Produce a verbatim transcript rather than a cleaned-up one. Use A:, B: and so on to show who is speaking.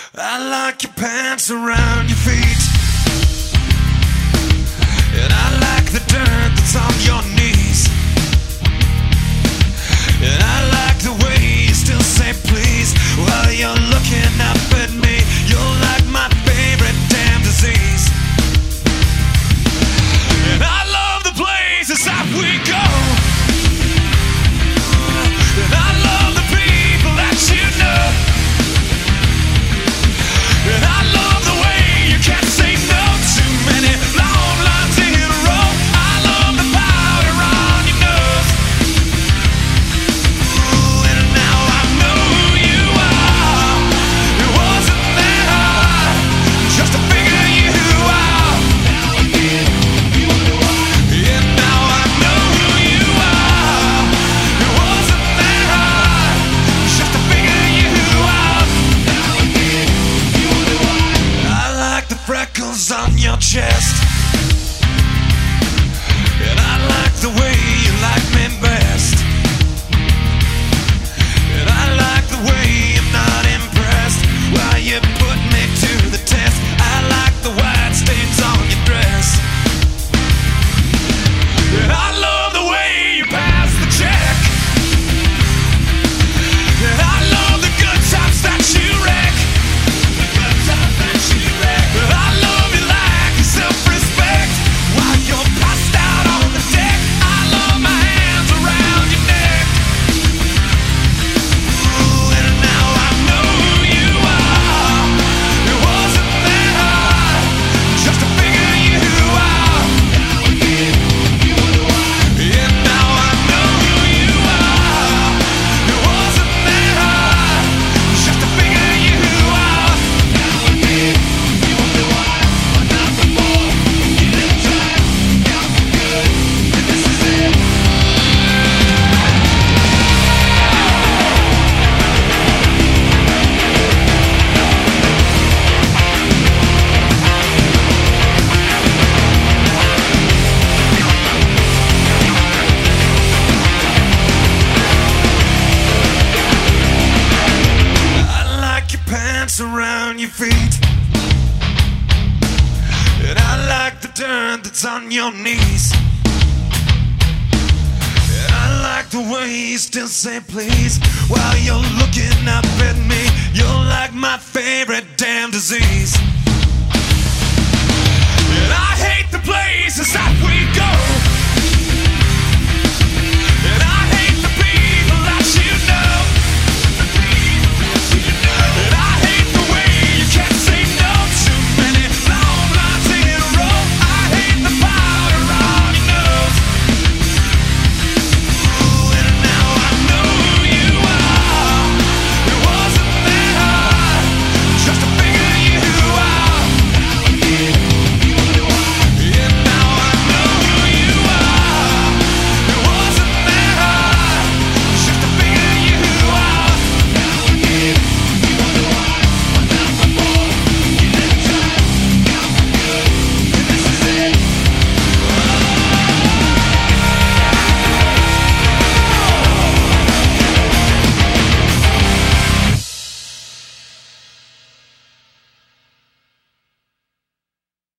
A: I like your pants around your feet, and I like the dirt that's on your knees, and I like the way you still say please while you're looking up at me. You're like my favorite damn disease, and I love the places that we go, and I love the people that you know. And I love the way you can't say no to many long lines in a row. I love the powder on your nose. Ooh, and now I know who you are. It wasn't that hard just to figure you out. And now I know who you are. It wasn't that hard just to figure you out. I like the freckles on your chest, and I like the way you like me best, and I like the way I'm not impressed while you put me to the test. I like the white stains on your dress, and I love the way you pass the check, and I love the good times that you wreck. But I love you like your self-respect while you're passed out on the deck. I love my hands around your neck. Ooh, and now I know who you are. It wasn't that hard just to figure you out. And now I know who you are. It wasn't that hard just to figure you out. I like your pants around your feet, and I like the dirt that's on your knees, and I like the way you still say please while you're looking up at me. You're like my favorite damn disease, and I hate the places I